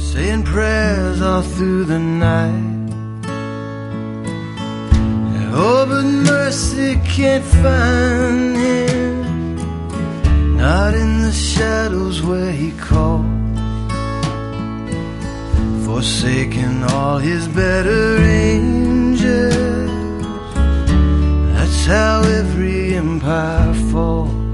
saying prayers all through the night. Oh, but mercy can't find him, not in the shadows where he calls, forsaking all his better angels. That's how every empire falls.